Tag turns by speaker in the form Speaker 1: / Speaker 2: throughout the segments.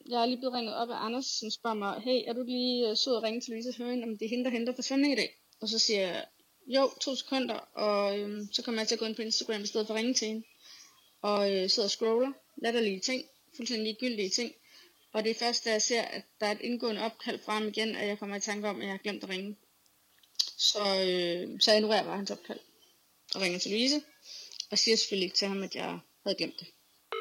Speaker 1: Jeg er lige blevet ringet op af Anders, som spørger mig, hey, er du lige sød at ringe til Louises høring, om det er hende, der henter for svømning i dag? Og så siger jeg, jo, 2 sekunder, og så kommer jeg til at gå ind på Instagram i stedet for at ringe til hende. Og sidder og scroller, latterlige ting, fuldstændig ligegyldige ting. Og det er først, da jeg ser, at der er et indgående opkald fra ham igen, at jeg kommer i tanke om, at jeg har glemt at ringe. Så jeg ignorerer bare hans opkald og ringer til Louise, og siger selvfølgelig ikke til ham, at jeg havde glemt det.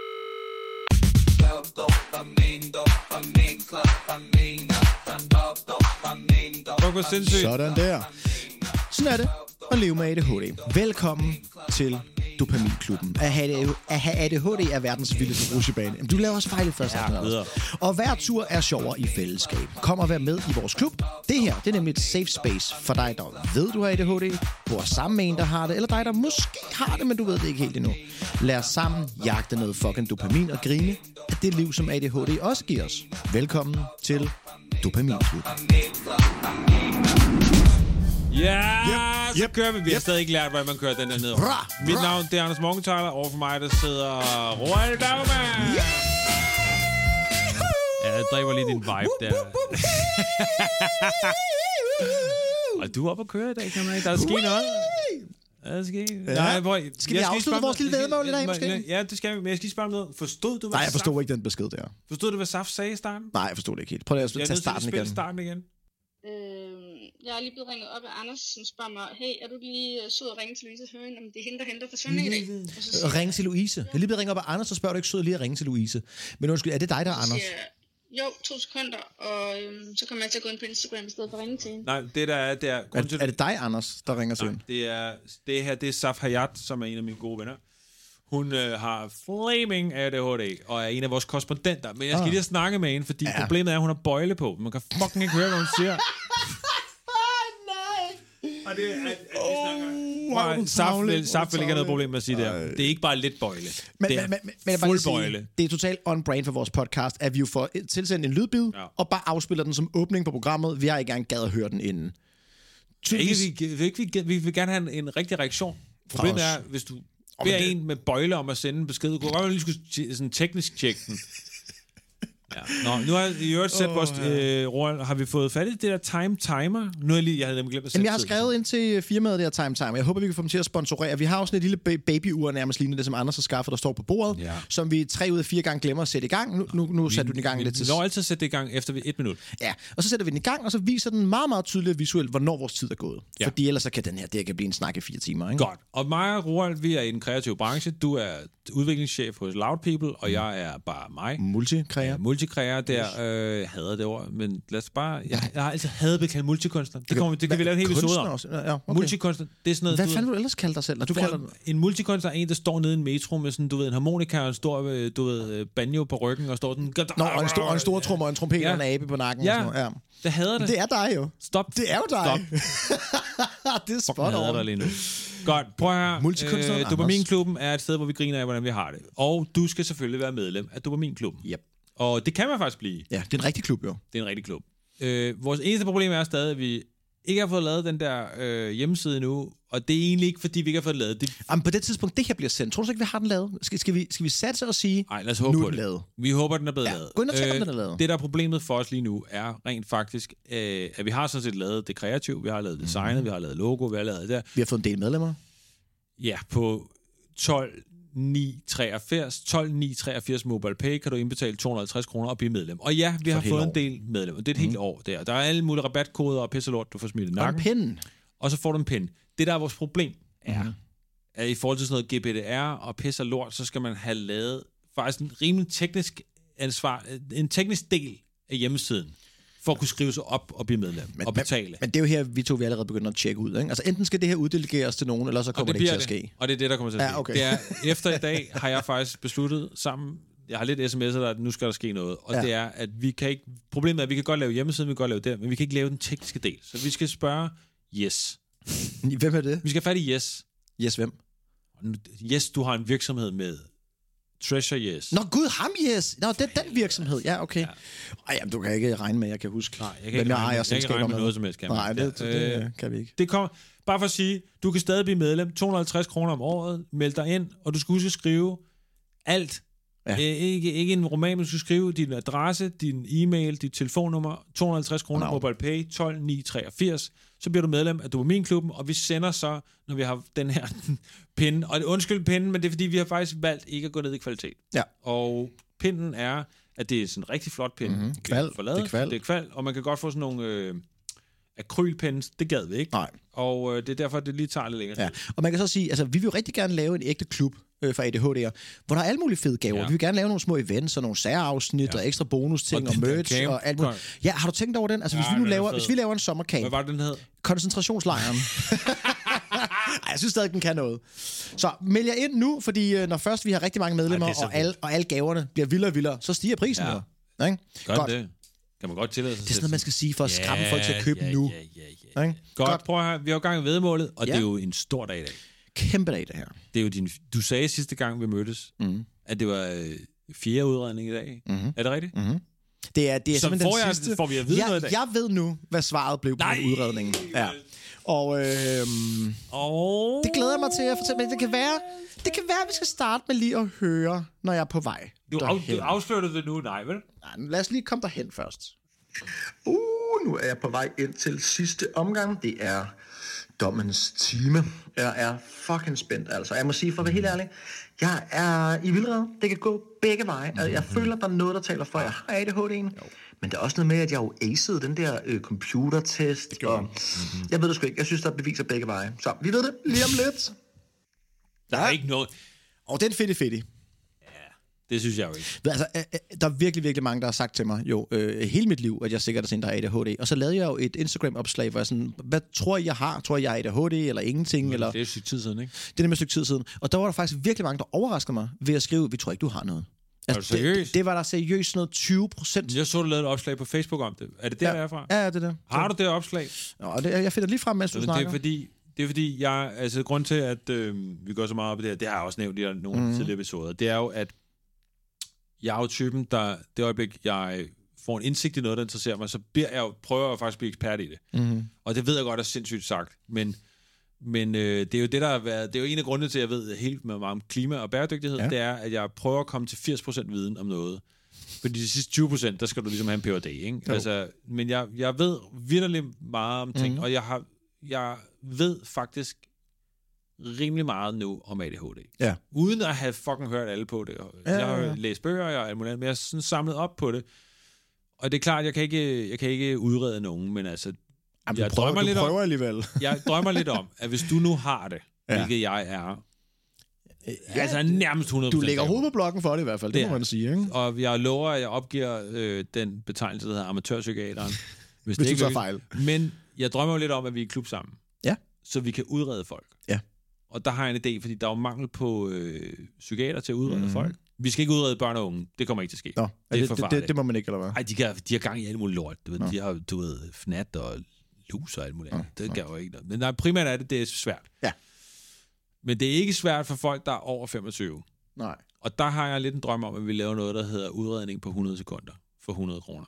Speaker 2: Sådan der. Sådan er det at leve med ADHD. Velkommen til Dopaminklubben. At have ADHD er verdens vildeste rutsjebane. Du laver også fejl i første afsnit. Og hver tur er sjovere i fællesskab. Kom og vær med i vores klub. Det her, det er nemlig et safe space for dig, der ved, du har ADHD, bor sammen med en, der har det, eller dig, der måske har det, men du ved det ikke helt endnu. Lad os sammen jagte noget fucking dopamin og grine af det liv, som ADHD også giver os. Velkommen til Dopaminklubben.
Speaker 3: Ja, så kører vi. Vi har stadig ikke lært, hvordan man kører den der ned. Mit navn det er Anders Morgenthaler. Overfor mig, der sidder Roald Dagmann. Ja, jeg dræber lige din vibe der. Og du er oppe at køre i dag, kan man ikke? Der er sket noget.
Speaker 2: Skal vi afslutte vores lille væddemål i dag, måske?
Speaker 3: Ja, det skal vi, men jeg skal lige spørge om noget. Forstod du, hvad
Speaker 2: Nej, jeg forstod ikke den besked der.
Speaker 3: Forstod du, hvad Saf sagde i starten?
Speaker 2: Nej, jeg forstod det ikke helt. Prøv lige at tage starten igen.
Speaker 3: Starten igen.
Speaker 1: Jeg er lige blevet ringet op af Anders, som spørger mig, hey, er du lige sød at ringe til Louises høring, om det er hende, der henter for svømning i dag?
Speaker 2: Ringe til Louise. Jeg er lige blevet ringet op af Anders, så spørger du ikke sød lige at ringe til Louise. Men undskyld, er det dig, der er Anders?
Speaker 1: Jo, 2 sekunder, og så kommer jeg til at gå ind på Instagram i stedet for at ringe til hende.
Speaker 3: Nej, det der er...
Speaker 2: Er det dig, Anders, der ringer til hende?
Speaker 3: Det er Saf Hayat, som er en af mine gode venner. Hun har flaming ADHD, og er en af vores korrespondenter. Men jeg skal lige snakke med hende, fordi problemet er, at hun har bøjle på. Man kan fucking ikke høre, hvad hun siger. Og det er... Saf vil ikke have noget problem med at sige det her. Det er ikke bare lidt bøjle. Det er fuld bøjle.
Speaker 2: Det er totalt on-brand for vores podcast, at vi jo får tilsendt en lydbid, og bare afspiller den som åbning på programmet. Vi har ikke engang gad at høre den inden.
Speaker 3: Vi vil gerne have en rigtig reaktion. Problemet er, hvis du beder en med bøjle om at sende en besked, du kunne godt lige skulle sådan teknisk tjekke den. Ja. Nå, nu har i øvrigt set vores Roald, har vi fået fat i det der timer? Nu er jeg havde nemlig glemt at sætte.
Speaker 2: Jeg har skrevet ind til firmaet der timer. Jeg håber, vi kan få dem til at sponsorere. Vi har også sådan et lille babyur nærmest lignende det, som Anders har skaffet, der står på bordet, som vi 3 ud af 4 gange glemmer at sætte i gang. Nu sætter du den i gang lidt til.
Speaker 3: Vi når altid at sætte det i gang efter 1 minut.
Speaker 2: Ja, og så sætter vi den i gang, og så viser den meget, meget tydeligt visuelt, hvornår vores tid er gået. Ja. Fordi ellers så kan den her, det kan blive en snak i 4 timer. Ikke?
Speaker 3: Godt. Og mig og Roald, vi er i den kreative branche. Du er udviklingschef hos Loud People, og jeg er bare mig. Multikreator der. Hader det ord, men lad os bare... Jeg har altid hadet at kalde multikunstner. Det kan vi lave en hel episode om. Ja, okay. Multikunstner, det er sådan noget...
Speaker 2: Hvad fanden vil du ellers kalde dig selv?
Speaker 3: En multikunstner er en, der står nede i en metro med sådan, du ved, en harmonika og en stor, banjo på ryggen og står sådan...
Speaker 2: Og en stor trommer og en trompet og en abe på nakken.
Speaker 3: Ja,
Speaker 2: og sådan noget.
Speaker 3: det hader det.
Speaker 2: Det er dig jo.
Speaker 3: Stop.
Speaker 2: Det er jo dig. Det er spot on.
Speaker 3: Jeg hader dig lige nu. Godt, prøv her. Dopaminklubben er et sted, hvor vi griner af, hvordan vi har det. Og du skal selvfølgelig være medlem af Dopaminklubben.
Speaker 2: Yep.
Speaker 3: Og det kan man faktisk blive.
Speaker 2: Ja, det er en rigtig klub, jo.
Speaker 3: Det er en rigtig klub. Vores eneste problem er stadig, at vi ikke har fået lavet den der hjemmeside nu, og det er egentlig ikke, fordi vi ikke har fået lavet det.
Speaker 2: Jamen, på det tidspunkt, det her bliver sendt. Tror du så ikke, vi har den lavet? Skal vi satse og sige,
Speaker 3: nej, lad os håbe
Speaker 2: nu
Speaker 3: på det.
Speaker 2: Lavet.
Speaker 3: Vi håber, den er blevet lavet.
Speaker 2: Gå ind og tjek, om den er lavet.
Speaker 3: Det, der er problemet for os lige nu, er rent faktisk, at vi har sådan set lavet det kreative, vi har lavet designet, vi har lavet logo, vi har lavet det.
Speaker 2: Vi har fået en del medlemmer.
Speaker 3: Ja, på 12.983 MobilePay kan du indbetale 250 kroner og blive medlem. Og ja, vi har fået en del medlemmer. Det er et helt år der. Der er alle mulige rabatkoder og pisselort, du får smidt i nakken.
Speaker 2: Og en pind.
Speaker 3: Og så får du en pind. Det, der er vores problem, er, at i forhold til sådan noget GDPR og pis og lort, så skal man have lavet faktisk en rimelig teknisk ansvar, en teknisk del af hjemmesiden, for at kunne skrive sig op og blive medlem og betale.
Speaker 2: Men det er jo her, vi allerede begynder at tjekke ud. Ikke? Altså enten skal det her uddelegeres til nogen, eller så kommer det ikke til at ske.
Speaker 3: Og det er det, der kommer til at ske.
Speaker 2: Ja, okay.
Speaker 3: Det er, efter i dag har jeg faktisk besluttet sammen, jeg har lidt sms'er der, at nu skal der ske noget. Og det er, at vi kan ikke, problemet er, at vi kan godt lave hjemmesiden, vi kan godt lave det, men vi kan ikke lave den tekniske del. Så vi skal spørge Yes.
Speaker 2: Hvem er det?
Speaker 3: Vi skal have fat i Yes.
Speaker 2: Yes, hvem?
Speaker 3: Yes, du har en virksomhed med Treasure Yes.
Speaker 2: Nå gud, ham Yes. Nå, det er den virksomhed. Ja, okay. Jamen, du kan ikke regne med, jeg kan huske.
Speaker 3: Nej, jeg kan ikke regne med noget som helst.
Speaker 2: Nej, det kan vi ikke.
Speaker 3: Det kommer, bare for at sige, du kan stadig blive medlem. 250 kroner om året. Meld dig ind, og du skal huske at skrive alt Ja. Ikke en roman, men du skal skrive din adresse, din e-mail, dit telefonnummer, 250 kroner, MobilePay, 12,983. Så bliver du medlem af Dopaminklubben, og vi sender så, når vi har den her pinde. Og undskyld pinden, men det er fordi, vi har faktisk valgt ikke at gå ned i kvalitet.
Speaker 2: Ja.
Speaker 3: Og pinden er, at det er sådan en rigtig flot pinde.
Speaker 2: Mm-hmm. Kval.
Speaker 3: Det er kval, og man kan godt få sådan nogle akrylpens. Det gad vi ikke.
Speaker 2: Nej.
Speaker 3: Og det er derfor, det lige tager lidt længere.
Speaker 2: Ja. Og man kan så sige, altså vi vil jo rigtig gerne lave en ægte klub for ADHD'er, hvor der er alle mulige fede gaver. Ja. Vi vil gerne lave nogle små events og nogle særafsnit og ekstra bonusting og merch og alt muligt. Ja, har du tænkt over den? Altså hvis vi laver en sommercamp.
Speaker 3: Hvad var det, den hed?
Speaker 2: Koncentrationslejren. Ej, jeg synes stadig, den kan noget. Så meld jer ind nu, fordi når først vi har rigtig mange medlemmer, og alle gaverne bliver vildere og vildere, så stiger prisen jo. Ja, ikke?
Speaker 3: Godt. Det kan man godt tillade sig.
Speaker 2: Det er sådan noget, man skal sige for at skræmme folk til at købe nu.
Speaker 3: Ja. Godt, prøv at høre. Vi har jo gang i vedmålet, og det er jo en stor dag i dag.
Speaker 2: Kæmpe dag, det her.
Speaker 3: Det er jo du sagde sidste gang, vi mødtes, at det var 4. udredning i dag. Mm-hmm. Er det rigtigt?
Speaker 2: Mm-hmm. Det er så simpelthen den sidste.
Speaker 3: Får vi at vide noget i dag?
Speaker 2: Jeg ved nu, hvad svaret blev på udredningen. Ja. Og det glæder jeg mig til at fortælle, men det kan være, at vi skal starte med lige at høre, når jeg er på vej.
Speaker 3: Du afslørte det nu, nej vel?
Speaker 2: Nej, lad os lige komme derhen først.
Speaker 4: Nu er jeg på vej ind til sidste omgang. Det er dommens time. Jeg er fucking spændt, altså. Jeg må sige, for at være helt ærlig, jeg er i vildrede. Det kan gå begge veje. Altså, jeg føler, der er noget, der taler for, jeg har ADHD'en. Men der er også noget med, at jeg jo acede den der computertest. Og jeg ved det sgu ikke. Jeg synes, der er beviser begge veje. Så vi ved det lige om lidt.
Speaker 3: Der er ikke noget.
Speaker 2: Og den fedt.
Speaker 3: Det synes jeg jo ikke.
Speaker 2: Altså, der er virkelig, virkelig mange, der har sagt til mig, hele mit liv, at jeg sikkert er sådan, der er ADHD. Og så lavede jeg jo et Instagram-opslag, hvor jeg sådan, hvad tror jeg har? Tror jeg er ADHD, eller ingenting? Eller...
Speaker 3: Det er et stykke tid siden, ikke?
Speaker 2: Det er nemlig et stykke tid siden. Og der var der faktisk virkelig mange, der overraskede mig ved at skrive, vi tror ikke, du har noget.
Speaker 3: Altså, det
Speaker 2: var der seriøst noget 20%.
Speaker 3: Jeg så, du lavede et opslag på Facebook om det. Er det der, jeg er fra?
Speaker 2: Ja, det er det.
Speaker 3: Har du det opslag?
Speaker 2: Nå, jeg finder lige frem, mens du snakker.
Speaker 3: Det er fordi, grund til, at vi går så meget op i det her, det har jeg også nævnt i nogle tidligere episoder, det er jo, at jeg er jo typen, der det øjeblik, jeg får en indsigt i noget, der interesserer mig, så prøver jeg faktisk at blive ekspert i det. Mm-hmm. Og det ved jeg godt er sindssygt sagt, men det er jo det, der har været, det er jo en af grundene til, at jeg ved helt meget om klima og bæredygtighed, det er, at jeg prøver at komme til 80% viden om noget. Fordi de sidste 20%, der skal du ligesom have en Ph.D., ikke? Altså, men jeg ved virkelig meget om ting, og jeg ved faktisk rimelig meget nu om ADHD. Ja. Uden at have fucking hørt alle på det. Jeg har læst bøger og alt muligt, men jeg har sådan samlet op på det. Og det er klart, jeg kan ikke udrede nogen, men altså...
Speaker 2: Jeg
Speaker 3: drømmer lidt om, at hvis du nu har det, hvilket jeg er... altså nærmest 100%.
Speaker 2: Du lægger hovedet på blokken for det i hvert fald, det må man sige, ikke?
Speaker 3: Og jeg lover, at jeg opgiver den betegnelse, der hedder amatørpsykiateren.
Speaker 2: Hvis det ikke
Speaker 3: du
Speaker 2: tager fejl.
Speaker 3: Men jeg drømmer jo lidt om, at vi er i klub sammen.
Speaker 2: Ja.
Speaker 3: Så vi kan udrede folk.
Speaker 2: Ja.
Speaker 3: Og der har jeg en idé, fordi der er jo mangel på psykiater til at udrede folk. Vi skal ikke udrede børn og unge. Det kommer ikke til at ske.
Speaker 2: Nå, det må man ikke, eller hvad?
Speaker 3: Nej, de har gang i alt muligt lort. De har, fnat og lus og alt muligt. Det gør jo ikke noget. Men primært er det er svært.
Speaker 2: Ja.
Speaker 3: Men det er ikke svært for folk, der er over 25.
Speaker 2: Nej.
Speaker 3: Og der har jeg lidt en drøm om, at vi laver noget, der hedder udredning på 100 sekunder for 100 kroner.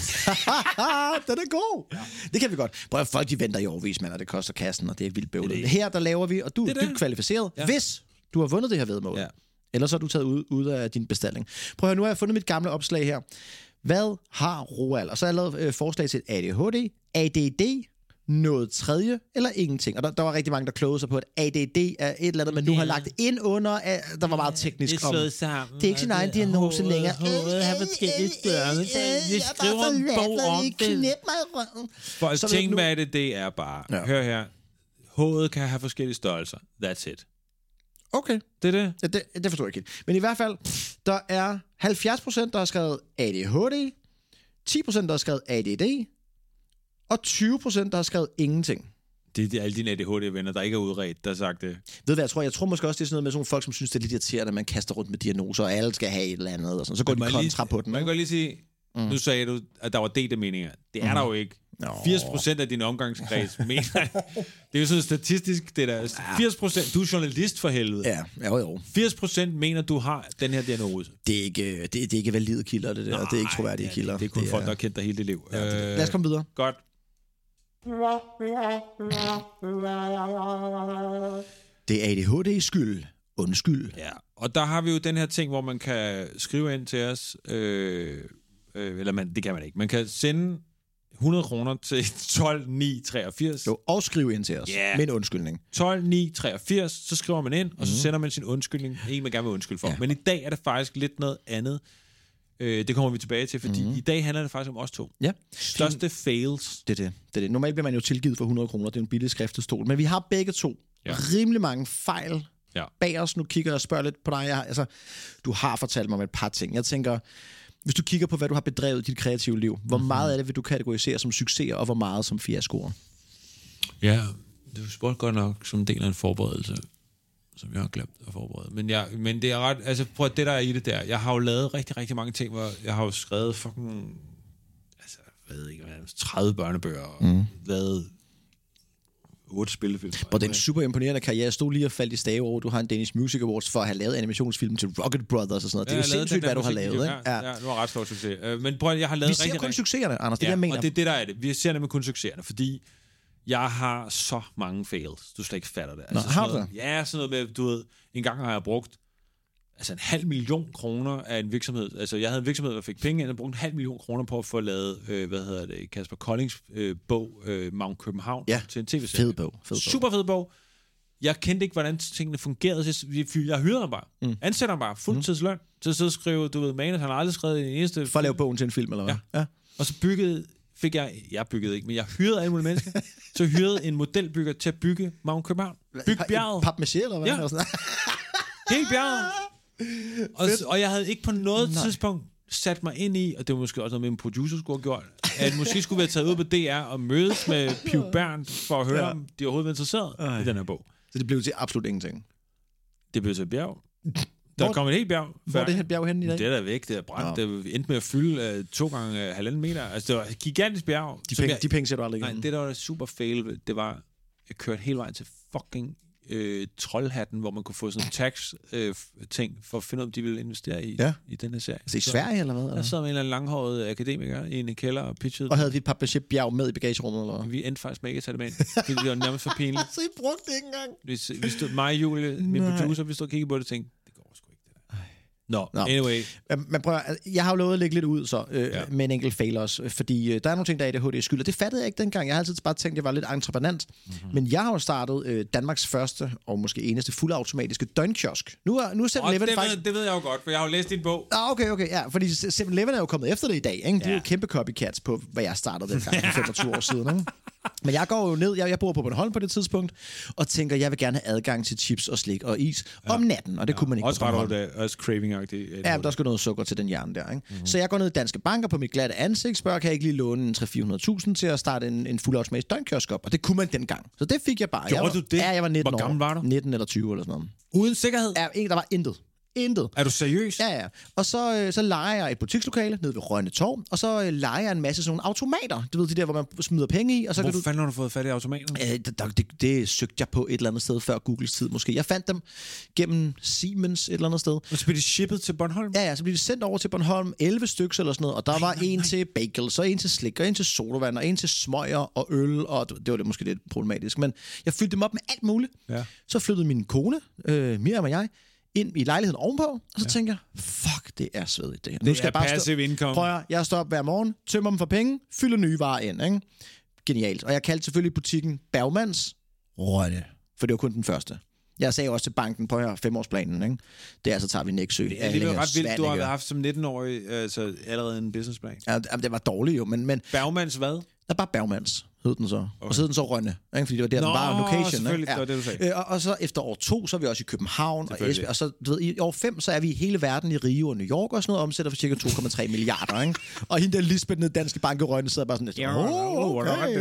Speaker 2: Den er god. Ja. Det kan vi godt. Prøv at folk, de venter i årvis, og det koster kassen, og det er vildt bøvlet. Her, der laver vi, og du er dybt kvalificeret, hvis du har vundet det her vedmål. Ja. Ellers så har du taget ud af din bestilling. Prøv at høre, nu har jeg fundet mit gamle opslag her. Hvad har Roald? Og så har jeg lavet forslag til ADHD, ADD, noget tredje eller ingenting. Og der var rigtig mange, der klogede sig på, at ADD er et eller andet, men nu har lagt ind under, der var meget teknisk om. Det er ikke sin egen diagnose længere.
Speaker 3: Hovedet har forskellige størrelser. Vi skriver en bog om det. For ting med ADD er bare, hør her, hovedet kan have forskellige størrelser. That's it.
Speaker 2: Okay.
Speaker 3: Det er det?
Speaker 2: Ja, det forstår jeg ikke. Men i hvert fald, der er 70%, der har skrevet ADHD, 10%, der har skrevet ADD, og 20%, der har skrevet ingenting.
Speaker 3: Det er alle dine ADHD-venner, der ikke er udredt, der har sagt det.
Speaker 2: Ved du hvad, jeg tror måske også, det er sådan noget med sådan folk, som synes, det er lidt irriterende, at man kaster rundt med diagnoser, og alle skal have et eller andet, og sådan. Så går de kontra på den.
Speaker 3: Man kan lige sige, nu sagde du, at der var delte meninger. Det er der jo ikke. 80% af din omgangskreds mener. Det er jo sådan statistisk, det der. 80%, du er journalist for helvede.
Speaker 2: Ja, jo.
Speaker 3: 80% mener, du har den her diagnose.
Speaker 2: Det er ikke valide kilder, det der. Nej, det er ikke troværdige kilder.
Speaker 3: Det er kun folk, der har kendt dig hele dit liv.
Speaker 2: Ja, lad os komme videre.
Speaker 3: Godt.
Speaker 2: Det er ADHD's skyld, undskyld.
Speaker 3: Ja, og der har vi jo den her ting, hvor man kan skrive ind til os, eller det kan man ikke. Man kan sende 100 kroner til 12.983.
Speaker 2: Jo, og skrive ind til os med en undskyldning.
Speaker 3: 12.983, så skriver man ind, og så sender man sin undskyldning. En, man gerne vil undskylde for. Ja. Men i dag er det faktisk lidt noget andet. Det kommer vi tilbage til, fordi i dag handler det faktisk om os to.
Speaker 2: Ja.
Speaker 3: Største fails.
Speaker 2: Det er det. Normalt bliver man jo tilgivet for 100 kroner. Det er en billig skriftestol. Men vi har begge to rimelig mange fejl bag os. Nu kigger jeg og spørger lidt på dig. Du har fortalt mig om et par ting. Jeg tænker, hvis du kigger på, hvad du har bedrevet i dit kreative liv, hvor meget af det vil du kategorisere som succeser, og hvor meget som fiaskoer?
Speaker 3: Ja, det er spurgt godt nok som en del af en forberedelse, som jeg har glemt at forberede. Men det er ret... Altså, prøv at det, der er i det der. Jeg har jo lavet rigtig, rigtig mange ting, hvor jeg har jo skrevet fucking... Altså, jeg ved ikke, 30 børnebøger, og lavet 8 spillefilm.
Speaker 2: Og det er en super imponerende karriere. Jeg stod lige og faldt i stave over, du har en Danish Music Awards for at have lavet animationsfilm til Rocket Brothers og sådan noget. Det er jo sindssygt, hvad du har lavet, ikke?
Speaker 3: Ja, du har ret stor succes. Men prøv at jeg har lavet
Speaker 2: rigtig... Vi ser kun succeserne, Anders, det jeg mener.
Speaker 3: Og det er det, der er det. Vi ser nemlig kun succeserne, fordi jeg har så mange fails. Du slet ikke fatter det. Altså,
Speaker 2: har du det?
Speaker 3: Ja, sådan noget med, du ved, en gang har jeg brugt 500.000 kroner af en virksomhed. Altså, jeg havde en virksomhed, der fik penge ind, og brugte 500.000 kroner på at få lavet, Kasper Koldings bog, Mount København, til en tv-serie.
Speaker 2: Fed bog.
Speaker 3: Super fed bog. Jeg kendte ikke, hvordan tingene fungerede. Jeg hyrede ham bare. Ansætter ham bare. Fuldtidsløn. Til at sidde og skrive, du ved, manus, han har aldrig skrevet en eneste...
Speaker 2: For at lave bogen til en film, eller hvad?
Speaker 3: Ja. Og så jeg byggede ikke, men jeg hyrede alle mulige mennesker. Så hyrede en modelbygger til at bygge Mount København. Bygge bjerget.
Speaker 2: Papmaché, eller hvad?
Speaker 3: Ja. Helt bjerget. Og jeg havde ikke på noget tidspunkt sat mig ind i, og det var måske også noget med en producer skulle have gjort, at måske skulle være taget ud på DR og mødes med Piv Berndt for at høre, om de overhovedet var interesseret i den her bog.
Speaker 2: Så det blev til absolut ingenting?
Speaker 3: Det blev til et bjerg. Der kom et helt bjerg.
Speaker 2: Hvor er det her bjerg henne i dag?
Speaker 3: Det er der væk, det er brændt. Det endte med at fylde 2 gange 1,5 meter. Altså, det var et gigantisk bjerg.
Speaker 2: De penge ser du aldrig
Speaker 3: igen. Nej, det der var super fail, det var, jeg kørte hele vejen til fucking troldhatten, hvor man kunne få sådan en tax-ting for at finde ud af, om de ville investere i den her serie.
Speaker 2: Altså i Sverige, eller hvad?
Speaker 3: Jeg sad med en eller anden langhåret akademiker i en kælder og pitchede.
Speaker 2: Og havde vi et papmaché-bjerg med i bagagerummet, eller hvad?
Speaker 3: Vi endte faktisk med ikke at tage det med ind, fordi det var nærmest for pinligt.
Speaker 2: Så I brugte det ikke engang?
Speaker 3: Vi stod, mig og Julie, min producer, vi stod og kiggede på det og tænkte, det går sgu ikke det der. Nå, anyway.
Speaker 2: Men prøv, jeg har jo lovet at lægge lidt ud så, med en enkelt fail også, fordi der er nogle ting, der er ADHD skyld, og det fattede jeg ikke dengang. Jeg har altid bare tænkt, at jeg var lidt entreprenant. Men jeg har jo startet Danmarks første og måske eneste fuldautomatiske døgnkiosk. Nu er 7-Eleven faktisk...
Speaker 3: Det ved jeg jo godt, for jeg har jo læst din bog.
Speaker 2: Okay, ja, fordi 7-Eleven er jo kommet efter det i dag, ikke? Det er jo kæmpe copycats på, hvad jeg startede dengang for 25 år siden, ikke? Men jeg går jo ned, jeg bor på Bornholm på det tidspunkt, og tænker, jeg vil gerne have adgang til chips og slik og is om natten, og det kunne man ikke
Speaker 3: også på Bornholm. Også craving-agtigt.
Speaker 2: Ja, der skal noget sukker til den hjerne der, ikke? Så jeg går ned i Danske Banker på mit glatte ansigt, spørger, kan jeg ikke lige låne 300-400.000 til at starte en fuldautomatisk døgnkiosk op, og det kunne man dengang. Så det fik jeg bare.
Speaker 3: Gjorde du det?
Speaker 2: Ja, jeg var 19 år.
Speaker 3: Hvor gammel var du?
Speaker 2: 19 eller 20 eller sådan noget.
Speaker 3: Uden sikkerhed?
Speaker 2: Ja, der var intet.
Speaker 3: Er du seriøs?
Speaker 2: Ja. Og så leger jeg et butikslokale nede ved Rønne Torv, og så leger jeg en masse sådan nogle automater. Du ved, de der, hvor man smider penge i. Og så
Speaker 3: hvor fanden har du fået fat i automaterne?
Speaker 2: Det søgte jeg på et eller andet sted før Googles tid måske. Jeg fandt dem gennem Siemens et eller andet sted.
Speaker 3: Og så blev de shippet til Bornholm?
Speaker 2: Ja, så blev de sendt over til Bornholm, 11 stykker eller sådan noget, og der var en til bagel, så en til slik, og en til sodavand, og en til smøger og øl, og det var det måske lidt problematisk, men jeg fyldte dem op med alt muligt. Ja. Så flyttede min kone, Miriam og jeg, ind i lejligheden ovenpå, og så tænker jeg, fuck, det er svedigt det her.
Speaker 3: Nu skal jeg bare passive income.
Speaker 2: Prøv at, jeg står op hver morgen, tømmer dem for penge, fylder nye varer ind, ikke? Genialt. Og jeg kaldte selvfølgelig butikken Bergmans Rønne, for det var kun den første. Jeg sagde også til banken på her 5-årsplanen, ikke? Det er, så tager vi Nexø.
Speaker 3: Det er jo ret vildt, du har haft som 19-årig altså allerede en businessplan.
Speaker 2: Ja, det var dårligt jo, men...
Speaker 3: Bergmans hvad?
Speaker 2: Der bare Bergmans hed den så. Okay. Og så hed den så Rønne, ikke? Fordi det var der, den var location.
Speaker 3: Selvfølgelig, det var det, du sagde.
Speaker 2: Og så efter år 2, så er vi også i København og Esbjerg. Og så, du ved, i år 5, så er vi i hele verden i Rio og New York og sådan noget, omsætter for cirka 2,3 milliarder, ikke? Og hende der Lisbeth nede Danske Bank i Rønne sidder bare sådan lidt, okay.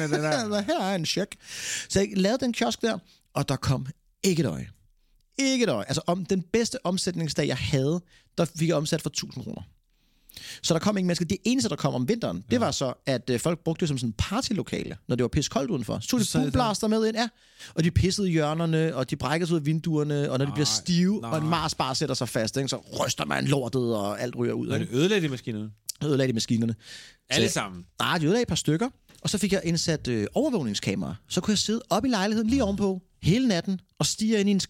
Speaker 2: Her er en check. Så jeg lavede den kiosk der, og der kom ikke et øje. Ikke et øje. Altså om den bedste omsætningsdag, jeg havde, der fik jeg omsat for 1.000 kroner. Så der kom ingen mennesker. Det eneste, der kom om vinteren, det var så, at folk brugte det som sådan en partylokale, når det var pisse koldt udenfor. Så tog de boomblaster med ind, og de pissede i hjørnerne, og de brækkede ud af vinduerne, og når de bliver stive, og en Mars bare sætter sig fast, ikke, så ryster man lortet, og alt ryger ud.
Speaker 3: Men ødelagde de maskinerne?
Speaker 2: Ødelagde de maskinerne.
Speaker 3: Alle sammen?
Speaker 2: Nej, de ødelagde et par stykker, og så fik jeg indsat overvågningskamera. Så kunne jeg sidde op i lejligheden lige ovenpå, hele natten, og stige ind i en skærm,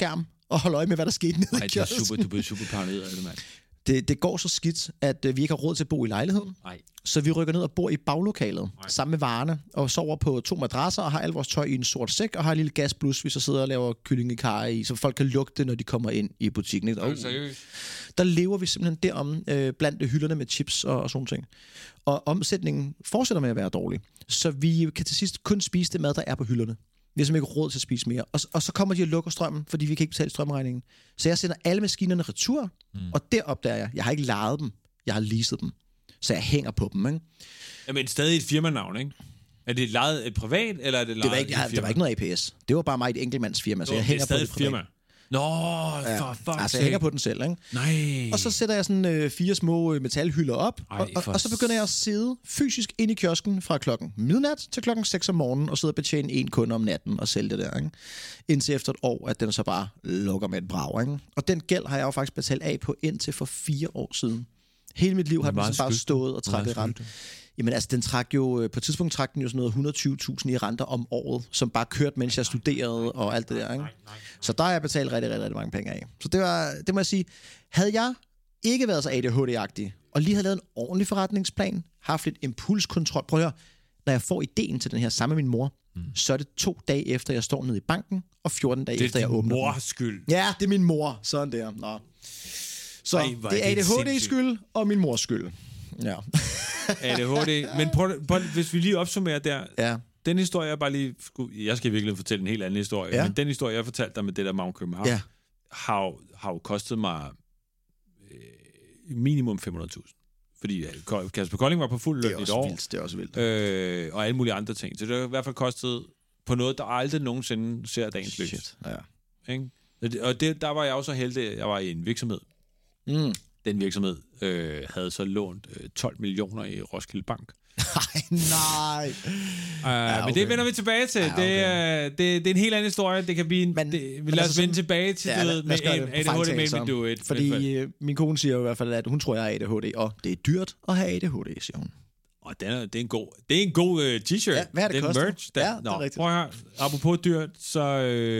Speaker 2: og holde øje med, hvad der skete nede i kiosken.
Speaker 3: Du bliver super paranoid af det, mand.
Speaker 2: Det går så skidt, at vi ikke har råd til at bo i lejligheden.
Speaker 3: Nej.
Speaker 2: Så vi rykker ned og bor i baglokalet sammen med varerne, og sover på 2 madrasser og har alt vores tøj i en sort sæk, og har en lille gasblus, vi så sidder og laver kylling i karry i, så folk kan lugte, når de kommer ind i butikken. Ikke? Der lever vi simpelthen derom blandt hylderne med chips og sådan ting. Og omsætningen fortsætter med at være dårlig. Så vi kan til sidst kun spise det mad, der er på hylderne. Vi har simpelthen ikke råd til at spise mere. Og så kommer de og lukker strømmen, fordi vi kan ikke betale strømregningen. Så jeg sender alle maskinerne retur, og der opdager jeg har ikke lejet dem, jeg har leaset dem. Så jeg hænger på dem, ikke?
Speaker 3: Jamen stadig et firmanavn, ikke? Er det lejet et privat, eller er det lejet et firma?
Speaker 2: Det var ikke noget APS. Det var bare mig et enkeltmandsfirma, så jeg hænger på det
Speaker 3: firma. Nå, for fuck.
Speaker 2: Altså, jeg hænger på den selv, ikke?
Speaker 3: Nej.
Speaker 2: Og så sætter jeg sådan 4 små metalhylder op, og så begynder jeg at sidde fysisk inde i kiosken fra klokken midnat til klokken 6 om morgenen, og sidde og betjene en kunde om natten og sælge det der, ikke? Indtil efter et år, at den så bare lukker med et brag, ikke? Og den gæld har jeg jo faktisk betalt af på indtil for 4 år siden. Hele mit liv har den så bare stået og trækket rent. Jamen altså, den trak jo, på et tidspunkt trak den jo sådan noget 120.000 i renter om året, som bare kørte, mens jeg studerede og alt det der, ikke? Så der har jeg betalt rigtig, rigtig, rigtig mange penge af. Så det må jeg sige, havde jeg ikke været så ADHD-agtig, og lige havde lavet en ordentlig forretningsplan, haft lidt impulskontrol, prøv at høre, når jeg får ideen til den her sammen med min mor, så er det 2 dage efter, jeg står nede i banken, og 14 dage efter, jeg åbner den.
Speaker 3: Det er mors skyld.
Speaker 2: Ja, det er min mor, sådan der. Nå. Så det er ADHD's skyld og min mors skyld. Ja.
Speaker 3: ADHD. Men prøv, hvis vi lige opsummerer der.
Speaker 2: Ja.
Speaker 3: Den historie, jeg bare lige... Jeg skal virkelig fortælle en helt anden historie. Ja. Men den historie, jeg fortalte dig med det der Mount København, har jo kostet mig minimum 500.000. Fordi Kasper Kolding var på fuld løn et år.
Speaker 2: Det er også vildt.
Speaker 3: Og alle mulige andre ting. Så det har i hvert fald kostet på noget, der aldrig nogensinde ser dagens lys. Ja. Ikke? Og der var jeg også så heldig, jeg var i en virksomhed. Den virksomhed havde så lånt 12 millioner i Roskilde Bank.
Speaker 2: Nej.
Speaker 3: Men det vender vi tilbage til. Det er en helt anden historie. Det kan blive lad os vende tilbage til det med ADHD maybe do it.
Speaker 2: Fordi min kone siger i hvert fald, at hun tror, jeg har ADHD, og det er dyrt at have ADHD, siger hun.
Speaker 3: Og det er en god t-shirt.
Speaker 2: Ja, hvad er det koster?
Speaker 3: Merch. Det er rigtigt. Prøv at høre. Apropos dyrt, så... så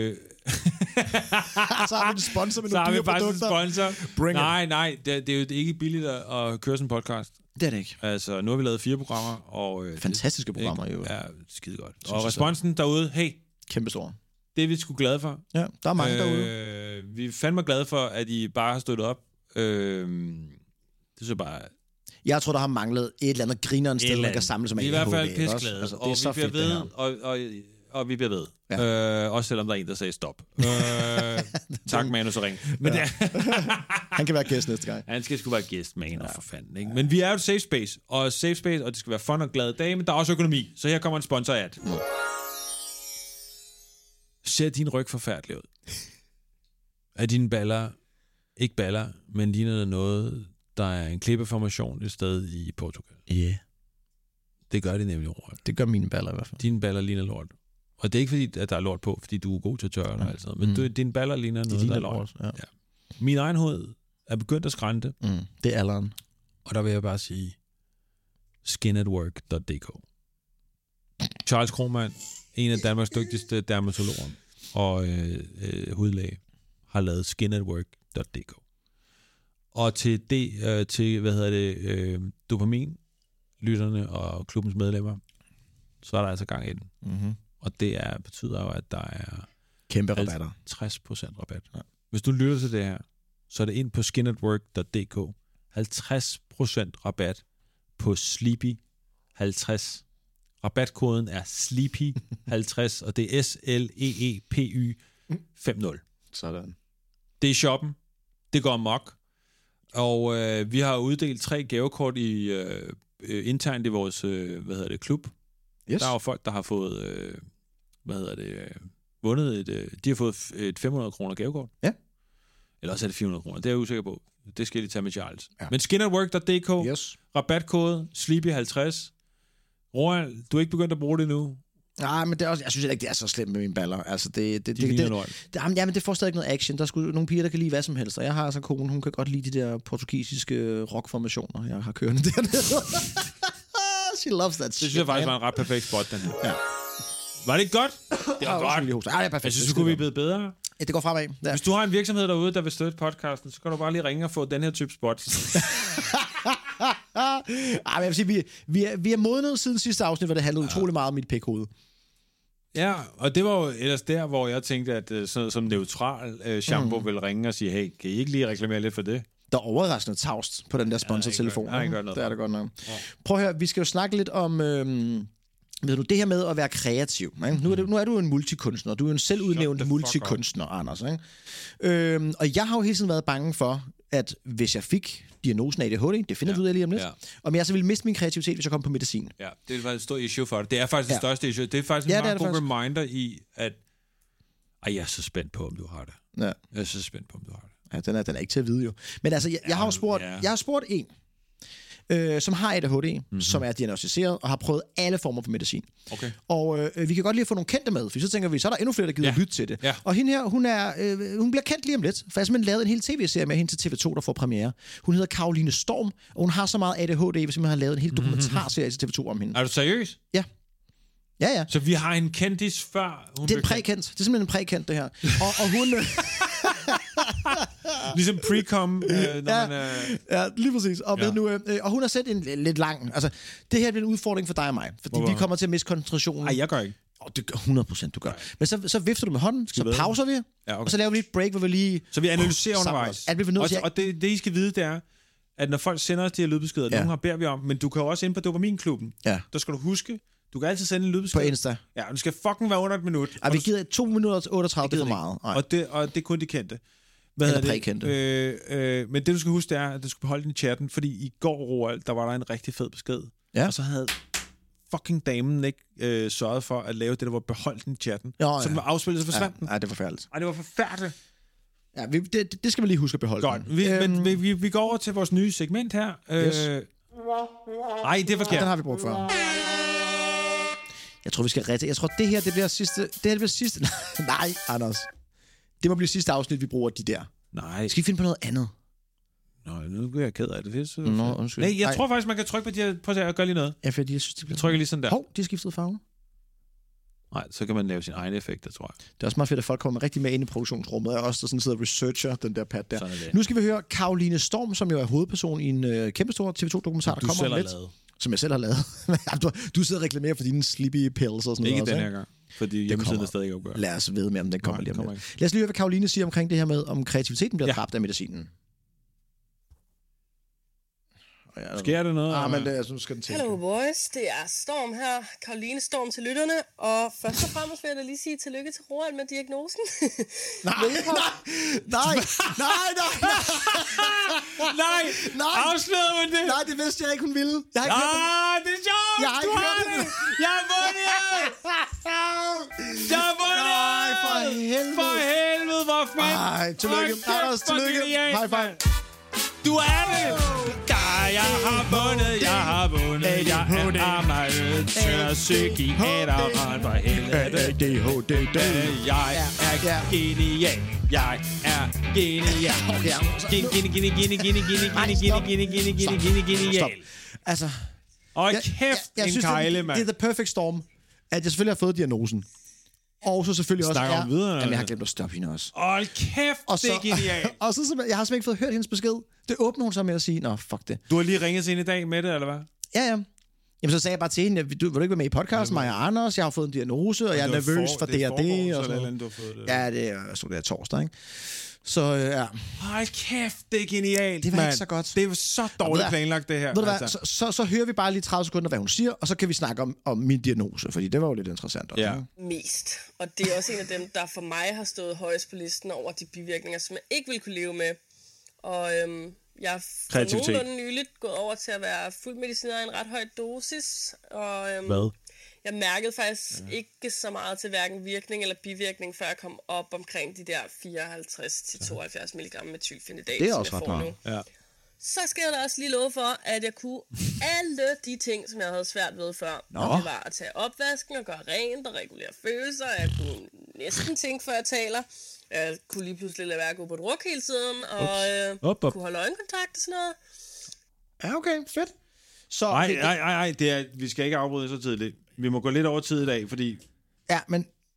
Speaker 2: har vi en sponsor med nogle dyre
Speaker 3: produkter. Nej, det er jo ikke billigt at køre sådan en podcast.
Speaker 2: Det er det ikke.
Speaker 3: Altså, nu har vi lavet 4 programmer. Og,
Speaker 2: fantastiske programmer, jo.
Speaker 3: Ja, skide godt. Og responsen derude, hey.
Speaker 2: Kæmpestor.
Speaker 3: Det er vi sgu glade for.
Speaker 2: Ja, der er mange derude.
Speaker 3: Vi er fandme glade for, at I bare har støttet op. Det er så bare...
Speaker 2: Jeg tror, der har manglet et eller andet grineren sted, man kan samle som
Speaker 3: ADHD. Vi er i hvert fald pisseglade, altså, og vi bliver ved, og vi bliver ved. Ja. Også selvom der er en, der sagde stop. Tak, Manus og Ring. Men
Speaker 2: han kan være gæst næste gang.
Speaker 3: Han skal sgu være gæst, Manus, for fanden. Ikke? Men vi er jo et safe space, og det skal være fun og glade dage, men der er også økonomi. Så her kommer en sponsor-ad. Ser din ryg forfærdelig ud? Er dine baller ikke baller, men ligner det noget... Der er en klippeformation et sted i Portugal.
Speaker 2: Ja. Yeah.
Speaker 3: Det gør det nemlig, Roald.
Speaker 2: Det gør mine baller i hvert fald.
Speaker 3: Dine baller ligner lort. Og det er ikke fordi, at der er lort på, fordi du er god til at tørre og alt sådan noget. Men dine baller ligner noget, der er lort. Ja. Min egen hoved er begyndt at skrænte.
Speaker 2: Det er alderen.
Speaker 3: Og der vil jeg bare sige, skinatwork.dk. Charles Krohmann, en af Danmarks dygtigste dermatologer og hudlæge, har lavet skinatwork.dk. Og til dopamin-lytterne og klubbens medlemmer, så er der altså gang i den. Mm-hmm. Og det betyder jo, at der er
Speaker 2: kæmpe rabatter.
Speaker 3: 60% rabat. Ja. Hvis du lytter til det her, så er det ind på skinatwork.dk. 50% rabat på Sleepy 50. Rabatkoden er Sleepy 50, og det er SLEEPY 50.
Speaker 2: Sådan. Det
Speaker 3: er shoppen. Det går amok. Og vi har uddelt 3 gavekort internt i vores klub. Yes. Der er jo folk, der har fået vundet de har fået et 500 kroner gavekort.
Speaker 2: Ja.
Speaker 3: Eller også er det 400 kroner. Det er jeg usikker på. Det skal de tage med Charles. Ja. Men skinatwork.dk,
Speaker 2: yes.
Speaker 3: Rabatkode Sleepy50. Roald, du er ikke begyndt at bruge det nu?
Speaker 2: Nej, men det er også, jeg synes ikke, det er så slemt med mine baller. Altså, men det får stadig ikke noget action. Der er sgu nogle piger, der kan lide hvad som helst. Og jeg har altså en kone, hun kan godt lide de der portugisiske rockformationer, jeg har kørende dernede. She loves that shit.
Speaker 3: Det synes jeg faktisk var en ret perfekt spot, den her.
Speaker 2: Ja.
Speaker 3: Var det ikke godt? Det var godt.
Speaker 2: Ja, det er perfekt.
Speaker 3: Jeg synes, vi er blevet bedre.
Speaker 2: Ja, det går fremad. Ja.
Speaker 3: Hvis du har en virksomhed derude, der vil støtte podcasten, så kan du bare lige ringe og få den her type spots.
Speaker 2: Men jeg vil sige, vi er modnet siden sidste afsnit, hvor det handlede utrolig meget om mit pækhoved.
Speaker 3: Ja, og det var jo ellers der, hvor jeg tænkte, at sådan noget som neutral shampoo ville ringe og sige, hey, kan I ikke lige reklamere lidt for det?
Speaker 2: Der er overraskende tavst på den der sponsortelefon.
Speaker 3: Ja, det
Speaker 2: er det godt nok. Ja. Prøv at høre, vi skal jo snakke lidt om ved du, det her med at være kreativ. Ikke? Nu er du en multikunstner. Du er en selvudnævnt multikunstner, Anders. Ikke? Og jeg har jo hele tiden været bange for, at hvis jeg fik diagnosen ADHD, det finder vi ud af lige om lidt, om jeg så ville miste min kreativitet, hvis jeg kom på medicin. Ja,
Speaker 3: det var et stort issue for det. Det er faktisk det største issue. Det er faktisk en meget god reminder i, at jeg er så spændt på, om du har det. Ja. Jeg er så spændt på, om du har det.
Speaker 2: Ja, den er ikke til at vide jo. Men altså, jeg har spurgt en, som har ADHD, som er diagnosticeret og har prøvet alle former for medicin.
Speaker 3: Okay.
Speaker 2: Og vi kan godt lige få nogle kendte med, for så tænker vi, så er der endnu flere, der gider lytte til det. Ja. Og hende her, hun bliver kendt lige om lidt, for jeg har simpelthen lavet en hel tv-serie med hende til TV2, der får premiere. Hun hedder Caroline Storm, og hun har så meget ADHD, at vi simpelthen har lavet en hel dokumentarserie til TV2 om hende.
Speaker 3: Er du seriøs?
Speaker 2: Ja. Ja.
Speaker 3: Så vi har en kendis før hun
Speaker 2: det er en prækendt. Det er simpelthen en prækendt, det her. Og hun...
Speaker 3: ligesom pre-com, når man...
Speaker 2: Ja, lige præcis. Og, og hun har sendt en lidt lang... Altså, det her bliver en udfordring for dig og mig, fordi vi kommer til at miste koncentrationen.
Speaker 3: Nej, jeg gør ikke.
Speaker 2: Det gør 100% du gør. Men så vifter du med hånden, så pauser vi, og så laver vi et break, hvor vi lige...
Speaker 3: Så vi analyserer undervejs. Og det, I skal vide, det er, at når folk sender os de her lydbeskeder, nogle har beder vi om, men du kan jo også ind på Dopaminklubben. Ja. Der skal du huske... Du kan altid sende en lydbesked.
Speaker 2: På Insta.
Speaker 3: Ja, og du skal fucking være under et minut.
Speaker 2: Ja, vi giver 2 minutter og 38, det er for meget.
Speaker 3: Og det er kun de kendte.
Speaker 2: Eller prækendte.
Speaker 3: Men det, du skal huske, det er, at du skal beholde den i chatten, fordi i går, Roald, der var der en rigtig fed besked. Ja. Og så havde fucking damen ikke sørget for at lave det, der var beholdt den i chatten. Så den var afspillet, så forsvandt den.
Speaker 2: Ja, det er forfærdeligt.
Speaker 3: Ej, det var forfærdeligt.
Speaker 2: Ja, det skal vi lige huske at beholde.
Speaker 3: Godt. Men vi går over til vores nye segment her. Ej, det er forkert.
Speaker 2: Den har vi brugt før. Jeg tror, vi skal rette. Jeg tror, det her, det bliver sidste... Nej, Anders. Det må blive sidste afsnit, vi bruger de der.
Speaker 3: Nej.
Speaker 2: Skal vi finde på noget andet?
Speaker 3: Nå, nu bliver jeg ked af det. Nej, jeg tror faktisk, man kan trykke på de her... Prøv at gøre lige noget.
Speaker 2: Ja, fordi jeg synes, det bliver...
Speaker 3: Jeg trykker lige sådan der.
Speaker 2: De har skiftet farve.
Speaker 3: Nej, så kan man lave sin egen effekter, tror jeg.
Speaker 2: Det er også meget fedt, at folk kommer rigtig med ind i produktionsrummet, og også der sådan sidder og researcher den der pad der. Nu skal vi høre Caroline Storm, som jo er hovedperson i en kæmpestor TV2-dokumentar, der kommer om lidt. Som jeg selv har lavet. Du sidder og reklamerer for dine sleepy pills og sådan noget.
Speaker 3: Ikke den her gang, fordi hjemmesiden er stadig opgør.
Speaker 2: Lad os vide med, om den kommer lige om lidt. Lad os lige høre, hvad Caroline siger omkring det her med, om kreativiteten bliver dræbt af medicinen.
Speaker 3: Sker det noget?
Speaker 2: Men det, jeg synes, skal den tænke.
Speaker 5: Hello boys, det er Storm her. Caroline Storm til lytterne. Og først og fremmest vil jeg da lige sige tillykke til Roald med diagnosen.
Speaker 3: Nej, afsløret med det.
Speaker 2: Nej, det vidste jeg ikke, hun ville.
Speaker 3: Det er sjovt.
Speaker 2: Jeg har ikke hørt det.
Speaker 3: Jeg har vundet.
Speaker 2: Nej, for
Speaker 3: helvede, hvor fedt.
Speaker 2: Nej, tillykke. Anders, tillykke. High five.
Speaker 3: Du er det! Jeg har vundet, jeg er meget tør psykiater, for helvede. Jeg er genial, genial.
Speaker 2: Altså,
Speaker 3: kæft,
Speaker 2: en
Speaker 3: kejle, mand.
Speaker 2: Det er the perfect storm, at jeg selvfølgelig har fået diagnosen. Og så selvfølgelig også
Speaker 3: jamen,
Speaker 2: jeg har glemt at stoppe hende også.
Speaker 3: Kæft, det er genialt.
Speaker 2: Og så jeg har simpelthen ikke fået hørt hendes besked. Det åbner hun så med at sige, nå, fuck det.
Speaker 3: Du har lige ringet til hende i dag med det, eller hvad?
Speaker 2: Ja. Jamen, så sagde jeg bare til hende, vil du ikke være med i podcasten, mig og Anders? Jeg har fået en diagnose, og jeg er nervøs for det og det. Og sådan noget. Ja, det er torsdag, ikke? Så
Speaker 3: hold kæft, det er genialt.
Speaker 2: Det var ikke så godt.
Speaker 3: Det var så dårligt planlagt, det her.
Speaker 2: Ved du hvad, så hører vi bare lige 30 sekunder, hvad hun siger, og så kan vi snakke om min diagnose, fordi det var jo lidt interessant også.
Speaker 5: Ja. Mest. Og det er også en af dem, der for mig har stået højst på listen over de bivirkninger, som jeg ikke vil kunne leve med. Og jeg er for nogenlunde nyligt gået over til at være fuldt medicineret i en ret høj dosis. Og
Speaker 3: hvad?
Speaker 5: Jeg mærkede faktisk ikke så meget til hverken virkning eller bivirkning, før jeg kom op omkring de der 54-72 mg metylfenidat,
Speaker 2: det er også ret meget.
Speaker 5: Ja. Så skal jeg da også lige love for, at jeg kunne alle de ting, som jeg havde svært ved før. Og det var at tage opvasken og gøre rent og regulere følelser. Jeg kunne næsten tænke, før jeg taler. Jeg kunne lige pludselig lade være at gå på et ruk hele tiden, og kunne holde øjenkontakt og sådan noget.
Speaker 2: Ja, okay, fedt. Så
Speaker 3: nej, vi skal ikke afbryde så tidligt. Vi må gå lidt over tid i dag, fordi...
Speaker 2: Ja, men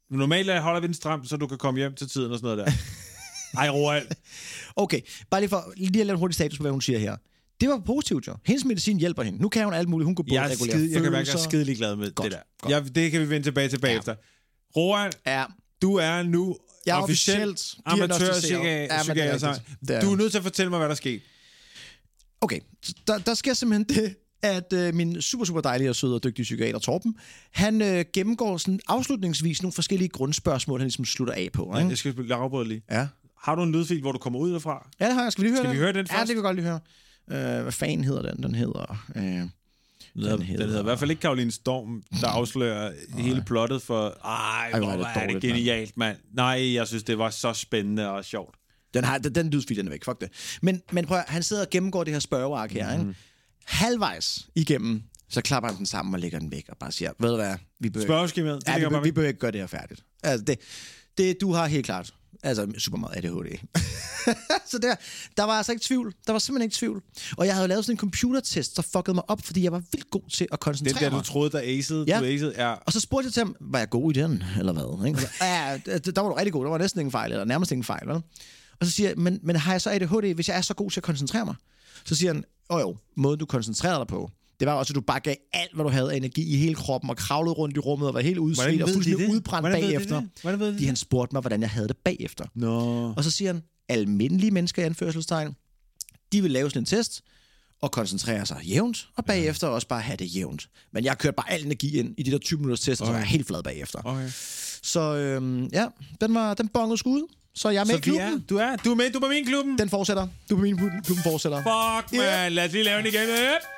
Speaker 3: Normalt holder vi den stramt, så du kan komme hjem til tiden og sådan noget der. Ej, Roald.
Speaker 2: Okay, bare lige for lige at lave en hurtig status på, hvad hun siger her. Det var positivt, jo. Hendes medicin hjælper hende. Nu kan hun alt muligt. Hun kan både regulere følelser.
Speaker 3: Jeg kan mærke, at jeg er skidelig glad med det der. Ja, det kan vi vende tilbage efter. Roald, du er nu officielt amatørpsykiater. Du er nødt til at fortælle mig, hvad der skete.
Speaker 2: Okay, der sker simpelthen det, at min super, super dejlige og søde og dygtige psykiater, Torben, han gennemgår sådan afslutningsvis nogle forskellige grundspørgsmål, han ligesom slutter af på. Ikke?
Speaker 3: Jeg skal afbryde lige.
Speaker 2: Ja.
Speaker 3: Har du en lydfil, hvor du kommer ud derfra?
Speaker 2: Ja, det har jeg. Skal vi lige
Speaker 3: høre den først?
Speaker 2: Ja, det kan vi godt lige høre. Hvad fanden hedder den? Den hedder...
Speaker 3: Den hedder i hvert fald ikke Caroline Storm, der afslører hele plottet for... Hvor er det genialt, mand. Nej, jeg synes, det var så spændende og sjovt.
Speaker 2: Den lydfil, den er væk. Fuck det. Men prøv at, han sidder og gennemgår det her spørgeark her, ikke? Halvvejs igennem, så klapper han den sammen og lægger den væk og bare siger, ved du hvad, vi behøver ikke gøre det her færdigt. Altså, det du har helt klart. Altså, super meget ADHD. Så der var altså ikke tvivl. Der var simpelthen ikke tvivl. Og jeg havde lavet sådan en computertest, der fuckede mig op, fordi jeg var vildt god til at koncentrere mig.
Speaker 3: Det der, du troede, der acede.
Speaker 2: Ja.
Speaker 3: Du acede, ja.
Speaker 2: Og så spurgte jeg til ham, var jeg god i den, eller hvad? Ikke? Ja, der var du rigtig god. Der var næsten ingen fejl, eller nærmest ingen fejl. Vel? Og så siger jeg, men har jeg så ADHD, hvis jeg er så god til at koncentrere mig? Så siger han, jo, måden du koncentrerede dig på, det var også, at du bare gav alt, hvad du havde af energi i hele kroppen, og kravlede rundt i rummet, og var helt udsvedt, og fuldstændig udbrændt bagefter. Fordi han spurgte mig, hvordan jeg havde det bagefter. Og så siger han, almindelige mennesker i anførselstegn, de vil lave sådan en test, og koncentrere sig jævnt, og bagefter også bare have det jævnt. Men jeg kørte bare al energi ind i de der 20 minutters test, og så var jeg helt flad bagefter. Okay. Så den bongede skud. Så jeg er med i klubben.
Speaker 3: Du er med, du er på min klubben.
Speaker 2: Den fortsætter. Du er på min klubben fortsætter.
Speaker 3: Fuck, man. Lad os lige lave den igen.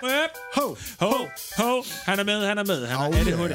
Speaker 3: Ho. Han er med. Han har ADHD.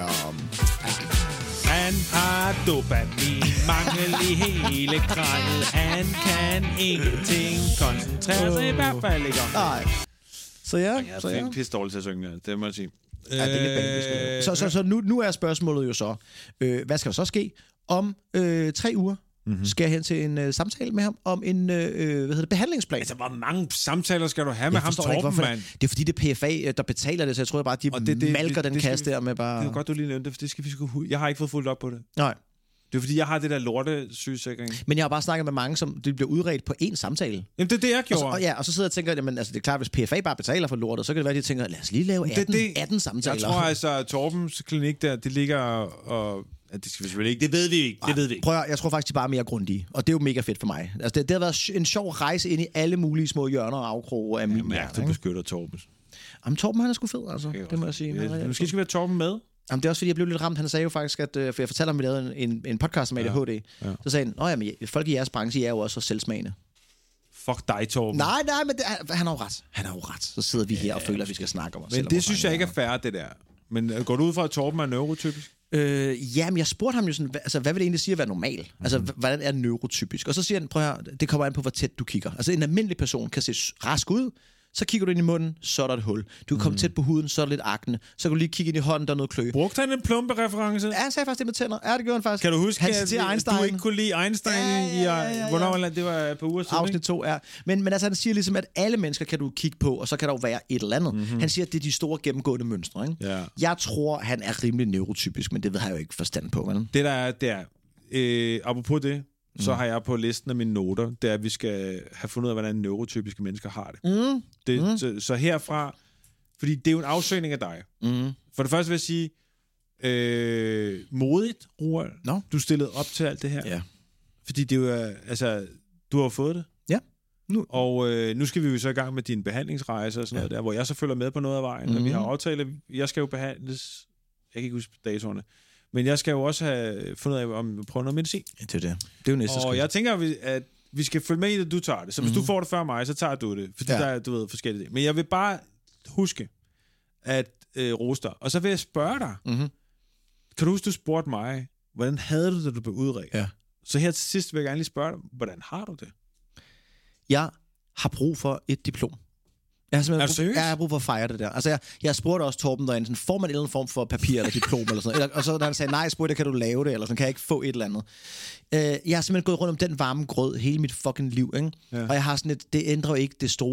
Speaker 3: Han har dopamin, mangel i hele kraniet. Han kan ingenting koncentrere sig i hvert fald ikke om.
Speaker 2: Nej. Så ja.
Speaker 3: Jeg er pisse dårlig til at synge, det må jeg sige.
Speaker 2: Ja, det er lidt så nu er spørgsmålet jo så, hvad skal der så ske? Om 3 uger skal jeg hen til en samtale med ham om en behandlingsplan.
Speaker 3: Altså, hvor mange samtaler skal du have med ham, Torben, mand?
Speaker 2: Det er fordi, det er PFA, der betaler det, så jeg tror bare, at de malker den kasse der med bare...
Speaker 3: Det er godt, du lige nævnte det, for det skal vi sgu... Jeg har ikke fået fuldt op på det.
Speaker 2: Nej.
Speaker 3: Det er fordi, jeg har det der lorte sygesikring.
Speaker 2: Men jeg har bare snakket med mange, som det bliver udredt på én samtale.
Speaker 3: Jamen, det er det, jeg gjorde.
Speaker 2: Og så sidder jeg og tænker, jamen, altså, det er klart, hvis PFA bare betaler for lortet, så kan det være, at de tænker, lad os lige lave 18 samtaler.
Speaker 3: Jeg tror altså, at Torbens klinik der, det ligger og... Ja, det skal vi selvfølgelig ikke. Det ved vi ikke.
Speaker 2: Prøv at, jeg tror faktisk, de er bare mere grundige. Og det er jo mega fedt for mig. Altså, det har været en sjov rejse ind i alle mulige små hjørner og afkroge af min hjerne.
Speaker 3: Jeg mærker, du beskytter Torben.
Speaker 2: Jamen, Torben, han er sgu fed, altså. Okay, det må jeg sige.
Speaker 3: Måske skal vi have Torben med.
Speaker 2: Jamen, det er også fordi, jeg blev lidt ramt. Han sagde jo faktisk, at... For jeg fortalte ham, at vi lavede en podcast med ADHD. Ja. Så sagde han, folk i jeres branche, I er jo også så selvsmagende.
Speaker 3: Fuck dig, Torben.
Speaker 2: Nej, men han har jo ret. Så sidder vi her og føler, at vi skal snakke om os.
Speaker 3: Men det synes jeg ikke er fair, det der. Men går du ud fra, at Torben er neurotypisk?
Speaker 2: Jamen, jeg spurgte ham jo sådan, altså, hvad vil det egentlig sige at være normal? Altså, hvordan er neurotypisk? Og så siger han, prøv her, det kommer an på, hvor tæt du kigger. Altså, en almindelig person kan se rask ud, så kigger du ind i munden, så er der et hul. Du kan komme tæt på huden, så er der lidt akne. Så kan du lige kigge ind i hånden, der er noget klø.
Speaker 3: Brugte han en plumpe-reference?
Speaker 2: Ja, han sagde faktisk det med tænder. Ja, det gjorde han faktisk.
Speaker 3: Kan du huske,
Speaker 2: at
Speaker 3: du ikke kunne lide Einstein hvornår det var på uger siden?
Speaker 2: Afsnit 2, ja. Men altså, han siger ligesom, at alle mennesker kan du kigge på, og så kan der jo være et eller andet. Han siger, at det er de store gennemgående mønstre. Ikke? Ja. Jeg tror, han er rimelig neurotypisk, men det ved jeg jo ikke forstand på. Vel?
Speaker 3: Det der er, apropos det, så har jeg på listen af mine noter, det er, at vi skal have fundet ud af, hvordan neurotypiske mennesker har det. Så herfra, fordi det er jo en afsøgning af dig. For det første vil jeg sige, modigt, Roald. No. Du stillede op til alt det her. Ja. Fordi det er jo, altså, du har fået det.
Speaker 2: Ja.
Speaker 3: Og nu skal vi jo så i gang med din behandlingsrejse og sådan noget der, hvor jeg så følger med på noget af vejen. Og vi har aftalt, at jeg skal jo behandles, jeg kan ikke huske datorerne, men jeg skal jo også have fundet af, om vi prøver noget medicin.
Speaker 2: Det er det. Det er jo næste skridt.
Speaker 3: Og jeg tænker, at vi skal følge med i det, du tager det. Så hvis du får det før mig, så tager du det. Fordi der er, du ved, forskellige ting. Men jeg vil bare huske at rose dig. Og så vil jeg spørge dig. Kan du huske, du spurgte mig, hvordan havde du det, da du blev udredt? Ja. Så her til sidst vil jeg gerne lige spørge dig, hvordan har du det?
Speaker 2: Jeg har brug for et diplom. Jeg har brug for at fejre det der. Altså, jeg spurgte også Torben derinde, sådan, får man en eller anden form for papir eller diplom eller sådan noget? Og så da han sagde, nej, jeg spurgte, kan du lave det? Eller sådan, kan jeg ikke få et eller andet? Jeg har simpelthen gået rundt om den varme grød hele mit fucking liv, ikke? Ja. Og jeg har sådan et, det ændrer jo ikke det store,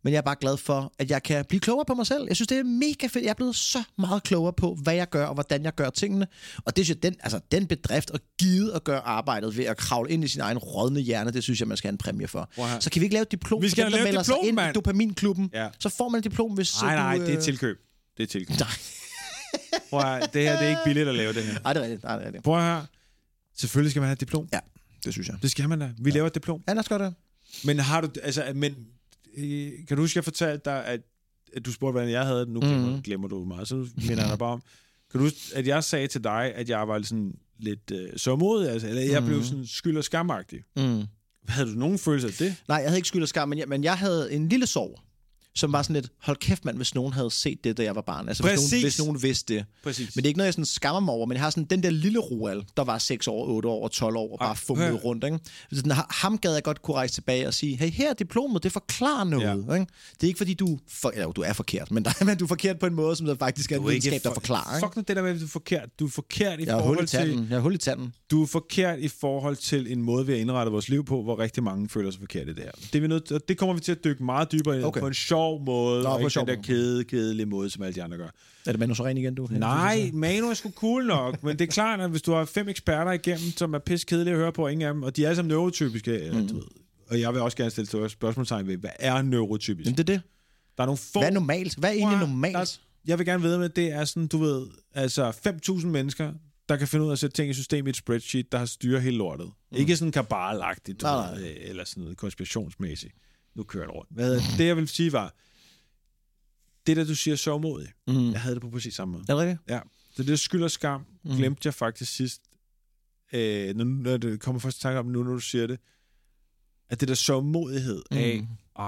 Speaker 2: men jeg er bare glad for, at jeg kan blive klogere på mig selv. Jeg synes, det er mega fedt. Jeg er blevet så meget klogere på, hvad jeg gør, og hvordan jeg gør tingene. Og det synes jeg, den bedrift at gide at gøre arbejdet ved at kravle ind i sin egen rådne hjerne, det synes jeg, man skal have en præmie for. Wow. Så kan vi ikke lave et diplom?
Speaker 3: Vi skal lave et diplom,
Speaker 2: ind i Dopaminklubben. Ja. Så får man et diplom, hvis
Speaker 3: nej, det er tilkøb. Det er tilkøb. Prøv at høre, det her det er ikke billigt at lave det her.
Speaker 2: Nej, det er rigtigt.
Speaker 3: Prøv at høre. Selvfølgelig skal man have et diplom.
Speaker 2: Ja, det synes jeg.
Speaker 3: Det skal man da. Vi laver et diplom.
Speaker 2: Ja, lad os gøre det.
Speaker 3: Men har du, kan du huske, jeg fortalte dig, at du spurgte, hvordan jeg havde det? Nu glemmer du meget, så minder jeg bare om. Kan du huske, at jeg sagde til dig, at jeg var sådan lidt sørgmodig, altså, eller jeg blev sådan skyld og skamagtig? Havde du nogen følelse af det?
Speaker 2: Nej, jeg havde ikke skyld og skam, men jeg havde en lille sorg, som var sådan lidt, hold kæft mand, hvis nogen havde set det, da jeg var barn. Altså hvis nogen vidste det.
Speaker 3: Præcis.
Speaker 2: Men det er ikke noget, jeg sådan skammer mig over, men jeg har sådan den der lille Roald, der var 6 år, 8 år og 12 år, og bare fumlede rundt. Ikke? Sådan, ham gad jeg godt kunne rejse tilbage og sige, hey, her er diplomet, det forklarer noget. Ikke? Det er ikke fordi, du er forkert, men du er forkert på en måde, som der faktisk er en videnskab, der forklarer.
Speaker 3: Fuck nu det der med, at du er forkert. Du er forkert i forhold til...
Speaker 2: Jeg har hul i tanden.
Speaker 3: Du er forkert i forhold til en måde, vi har indrettet vores liv på, hvor rigtig mange føler sig forkert i det her. Det kommer vi til at dykke meget dybere i på en sjov måde. Ikke den der kedelige måde, som alle de andre gør.
Speaker 2: Er det Manu Seren igen, du?
Speaker 3: Nej, Manu er sgu cool nok, men det er klart, at hvis du har 5 eksperter igennem, som er pisse kedelige at høre på, ingen af dem, og de er alle sammen neurotypiske, og jeg vil også gerne stille spørgsmålstegn ved, hvad er neurotypisk?
Speaker 2: Jamen, det er det.
Speaker 3: Der er nogle få...
Speaker 2: Hvad er normalt? Hvad er egentlig normalt?
Speaker 3: Jeg vil gerne vide med, det er sådan, du ved, altså 5.000 mennesker, der kan finde ud af at sætte ting i system i et spreadsheet, der har styret hele lortet. Ikke sådan kabalagtigt, eller sådan noget konspirationsmæssigt. Nu kører det rundt. Det, jeg vil sige, var, det der, du siger, sørgmodig. Jeg havde det på præcis samme måde.
Speaker 2: Er det rigtigt?
Speaker 3: Ja. Så det skyld og skam glemte jeg faktisk sidst. Når det kommer først til tanke om nu, når du siger det, at det der sørgmodighed af,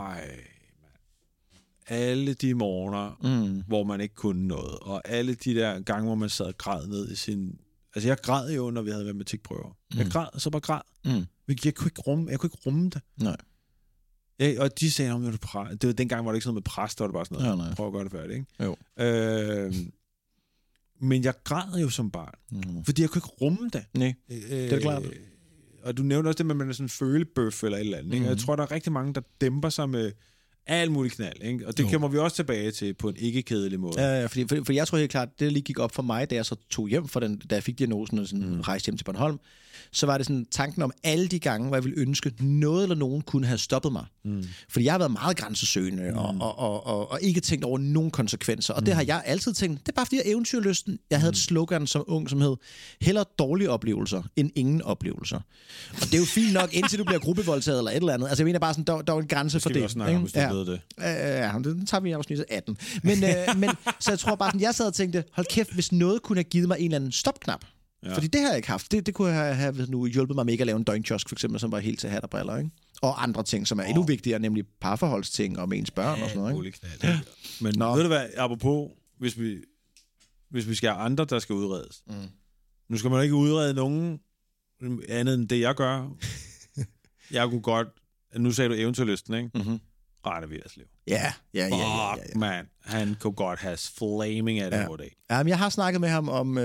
Speaker 3: alle de morgener, hvor man ikke kunne noget, og alle de der gange, hvor man sad og græd ned i sin... Altså, jeg græd jo, når vi havde matematikprøver. Jeg græd, og så bare græd. Jeg kunne ikke rumme det.
Speaker 2: Nej.
Speaker 3: Ja, og de sagde, at det var dengang, hvor det ikke sådan noget med præst, der var det bare sådan noget, prøv at gøre det færdigt, ikke?
Speaker 2: Jo.
Speaker 3: Men jeg græd jo som barn, fordi jeg kunne ikke rumme det.
Speaker 2: Nej, det er klart.
Speaker 3: Og du nævnte også det med, at man er sådan en følebøf eller et eller andet, ikke? Jeg tror, der er rigtig mange, der dæmper sig med alt muligt knald, ikke? Og det kommer vi også tilbage til på en ikke-kedelig måde.
Speaker 2: Ja, for jeg tror helt klart, det lige gik op for mig, da jeg så tog hjem for da jeg fik diagnosen og sådan rejste hjem til Bornholm, så var det sådan tanken om alle de gange, hvor jeg ville ønske, noget eller nogen kunne have stoppet mig. Fordi jeg har været meget grænsesøgende og ikke tænkt over nogen konsekvenser. Og det har jeg altid tænkt. Det er bare fordi, jeg er eventyrlysten. Jeg havde et slogan som ung, som hed, hellere dårlige oplevelser end ingen oplevelser. Og det er jo fint nok, indtil du bliver gruppevoldtaget eller et eller andet. Altså jeg mener bare sådan, der er en grænse for det.
Speaker 3: Det skal vi også snakke om, hvis du ved det.
Speaker 2: Ja, det tager vi i afsnittet 18. Men så jeg tror bare sådan, jeg sad og tænkte, hold kæft, hvis noget kunne have givet mig en eller anden stopknap. Ja. Fordi det har jeg ikke haft. Det kunne have nu hjulpet mig med ikke at lave en døgnkiosk, for eksempel, som var helt til hat og briller, ikke? Og andre ting, som er endnu vigtigere, nemlig parforholdsting og med ens børn og sådan noget, ikke?
Speaker 3: Ja. Men ved du hvad, apropos, hvis vi skal have andre, der skal udredes. Nu skal man ikke udrede nogen andet end det, jeg gør. Jeg kunne godt... Nu sagde du eventyrlysten, ikke? Rane Vigerslev.
Speaker 2: Ja.
Speaker 3: Fuck, man. Han kunne godt have flaming af det dag.
Speaker 2: Ja, men jeg har snakket med ham om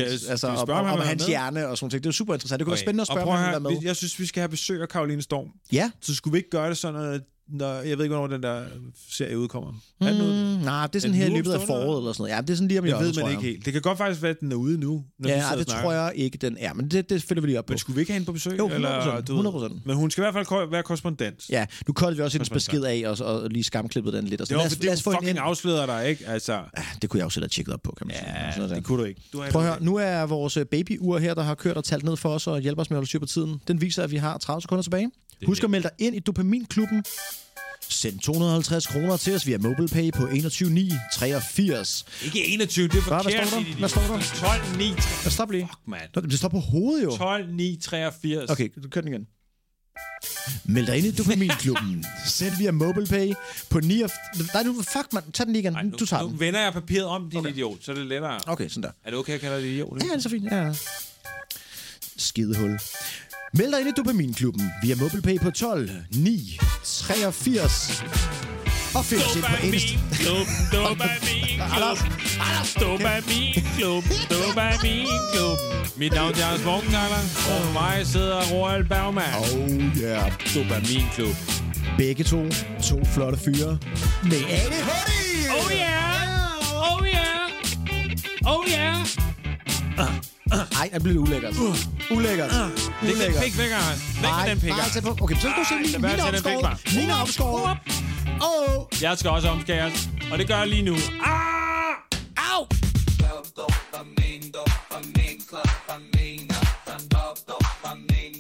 Speaker 2: hans hjerne og sådan noget. Det er super interessant. Det kunne være spændende at spørge ham med.
Speaker 3: Jeg synes, vi skal have besøg af Caroline Storm.
Speaker 2: Ja.
Speaker 3: Så skulle vi ikke gøre det sådan, at jeg ved ikke, hvornår den der serie udkommer.
Speaker 2: Nej, det er sådan her i løbet af foråret eller sådan noget. Ja, det er sådan lige om
Speaker 3: hjørnet, tror jeg. Det ved man ikke helt. Det kan godt faktisk være, at den er ude nu.
Speaker 2: Det tror jeg ikke, den er. Men det følger vi lige op på.
Speaker 3: Men skulle vi ikke have hende på besøg?
Speaker 2: Jo, 100%.
Speaker 3: Men hun skal i hvert fald være korrespondent.
Speaker 2: Ja, nu koldte vi også hendes besked af og lige skamklippet den lidt.
Speaker 3: Det var fordi, hun fucking afslører dig, ikke? Altså.
Speaker 2: Det kunne jeg også have tjekket op på, kan man sige.
Speaker 3: Ja, det kunne du ikke.
Speaker 2: Prøv at høre, nu er vores babyur her, der har kørt og talt ned for os og hjælper os med at holde styr på tiden. Den viser, at vi har 30 sekunder tilbage. Husk at melde dig ind i Dopaminklubben. Send 250 kroner til os via MobilePay på 21.983.
Speaker 3: Ikke 21, det er forkert.
Speaker 2: Hvad står der?
Speaker 3: 12.983.
Speaker 2: Stop lige.
Speaker 3: Fuck, man.
Speaker 2: Det står på hovedet jo.
Speaker 3: 12.983.
Speaker 2: Okay, du kører den igen. Meld dig ind i Dopaminklubben. Send via MobilePay på 9... Nej, nu, fuck man. Tag den lige igen.
Speaker 3: Nej,
Speaker 2: du tager den.
Speaker 3: Nu vender jeg papiret om, din idiot, så er det lettere.
Speaker 2: Okay, sådan der.
Speaker 3: Er det okay, at kalde dig idiot?
Speaker 2: Ja, det er så fint. Ja. Skidehul. Meld dig ind i Dopaminklubben via MobilePay på 12.983. Og find os ind på Insta.
Speaker 3: Dopaminklubben. Mit navn er Anders Morgengaller, og med mig sidder Roald Bergmann.
Speaker 2: Oh yeah.
Speaker 3: Dopaminklub.
Speaker 2: Begge to flotte fyre med ADHD.
Speaker 3: Oh yeah! Oh yeah! Oh yeah!
Speaker 2: Ej, det bliver ulækkert. Ulækkert.
Speaker 3: Læg den pik væk, Anders. Væk med den pik, Anders.
Speaker 2: Okay, så skal du se min opskåret. Min opskåret.
Speaker 3: Jeg skal også omskæres, og det gør jeg lige nu.
Speaker 2: Au!
Speaker 6: Dopamin, dopamin, dopamin, dopamin, dopamin.